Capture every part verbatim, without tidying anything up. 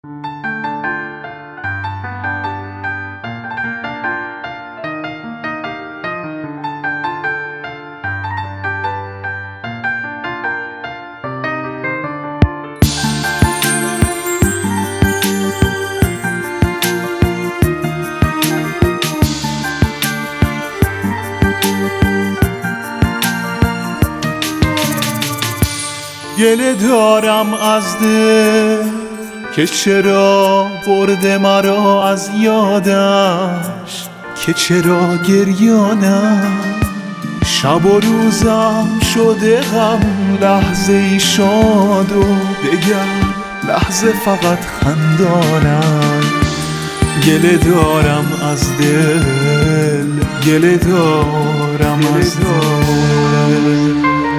گله دارم از دل که چرا برده مرا از یادش، که چرا گریانم شب و روزم شده غم، لحظه ای شاد و دگر لحظه فقط خندانم. گله دارم از دل، گله دارم از دل.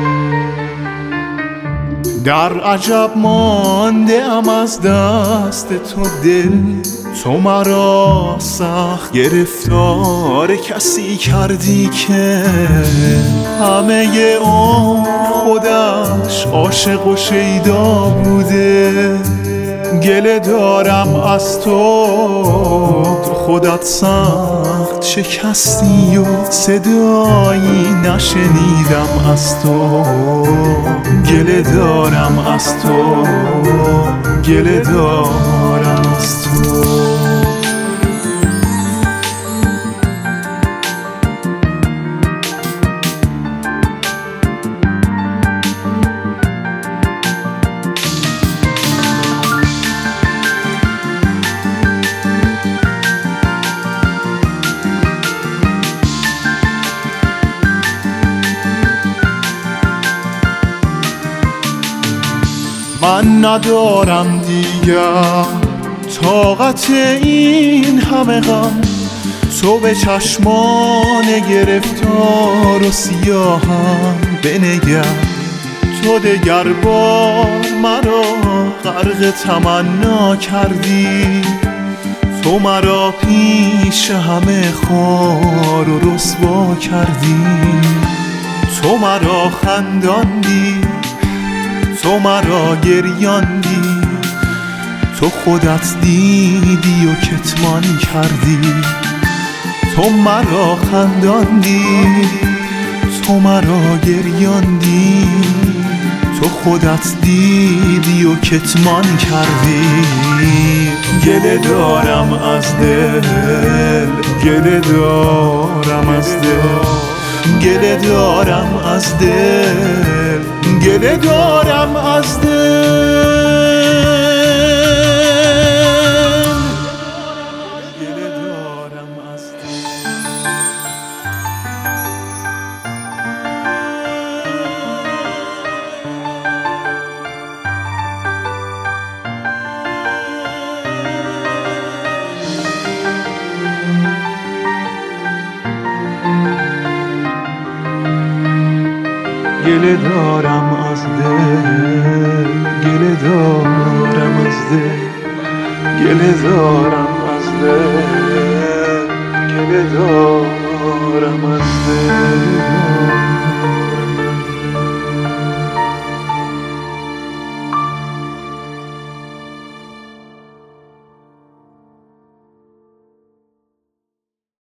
در عجب مانده ام از دست تو دل، تو مرا سخت گرفتار کسی کردی که همه عمر خودش عاشق و شیدا بوده. گله دارم از تو، تو خودت سخت شکستی و صدایی نشنیدم از تو. گله دارم از تو، گله دارم از تو. من ندارم دیگر طاقت این همه غم، تو به چشمان گرفتار و سیاهم بنگر. تو دگر بار مرا غرق تمنا کردی، تو مرا پیش همه خوار و رسوا کردی. تو مرا خنداندی، تو مرا گریاندی، تو خودت دیدی و کتمان کردی. تو مرا خنداندی، تو مرا گریاندی، تو خودت دیدی و کتمان کردی. گله دارم از دل، گله دارم از دل، گله دارم از دل، گله دارم از دل. گله دارم از دل، گله دارم از دل، گله دارم از دل، گله دارم از دل.